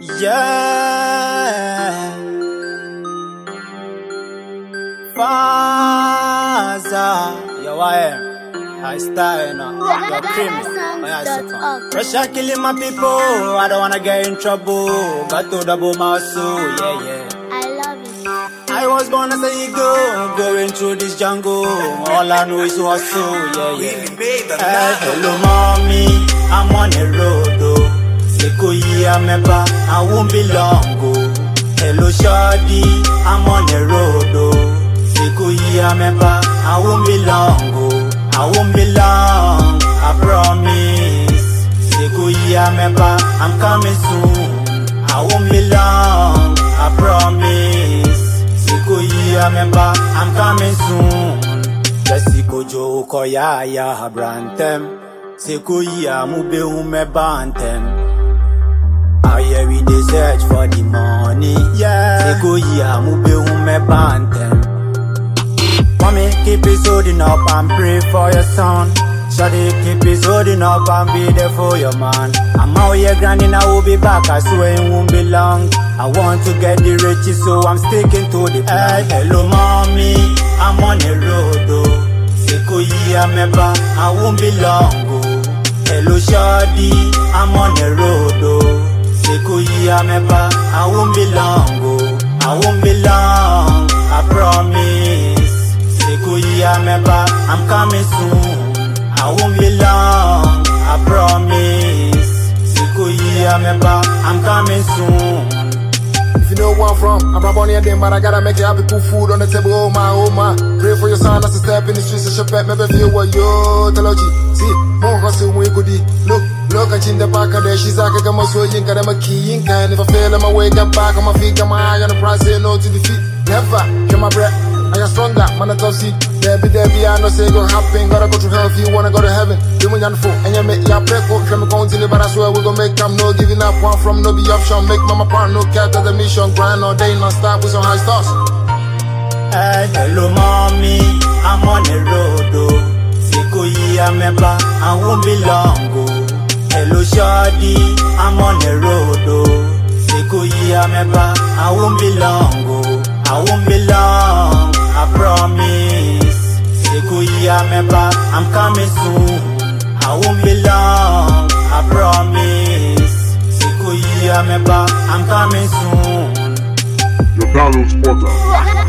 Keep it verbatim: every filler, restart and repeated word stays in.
Yeah, Faza, yo, I am. I style now. You're creamy. Pressure killing my people. I don't wanna get in trouble. Got to double my soul. Yeah, yeah. I love it. I was born as an eagle, going through this jungle. All I know is hustle. Yeah, yeah. Hey, hello, mommy. I'm on the road, oh. Sequoia member, I won't be long, oh. Hello, shawty. I'm on the road, oh. Sequoia member, I won't be long, oh. I won't be long, I promise. Sequoia member, I'm coming soon. I won't be long, I promise. Sequoia member, I'm coming soon. Jessico Jo Koya ya Brantem. Sequoia mube ume bantem. Out here we dey search for the money. Yeah. Sequoia mube ume bantem. Mommy, keep it holding up and pray for your son. Shawty, keep it holding up and be there for your man. I'm out here grinding, I will be back, I swear it won't be long. I want to get the riches, so I'm sticking to the plan. Hey, hello mommy, I'm on the road, oh. Sequoia member, I won't be long, oh. Hello shawty, I'm on the road, oh. Sequoia member, I won't be long, oh. I won't be long, I promise. Sequoia member, I'm coming soon. I won't be long, I promise. Sequoia member, I'm coming soon. If you know where I'm from, I'm from Bonnie and them, but I gotta make it happy. Put food on the table, oh my, oh my. Pray for your son as a step in the streets of Chapet. Maybe feel what yo, telogy. See, more hustle when you could look, look at in the back of there. She's like a gamma so you can a key in kind. If I fail, I'm awake, I'm back on my feet, got my eye on the price, say no to defeat. Never, get my breath. I got stronger, man, I tough seat. Debbie, Debbie, I know say it gon' happen. Gotta go to hell if you wanna go to heaven. You when you're full, and you make your break up. Try me continue, but I swear we gon' make time. No giving up, one from no be option. Make mama part, no cap at the mission. Grind all day, non stop with some high stars. Hey, hello, mommy. I'm on the road, oh. Sequoia member, I won't be long, oh. Hello, shawty. I'm on the road, oh. Sequoia member, I won't be long, oh. I won't be long, I promise. Sequoia member, I'm coming soon. I won't be long, I promise. Sequoia member, I'm coming soon. Your download spotlight.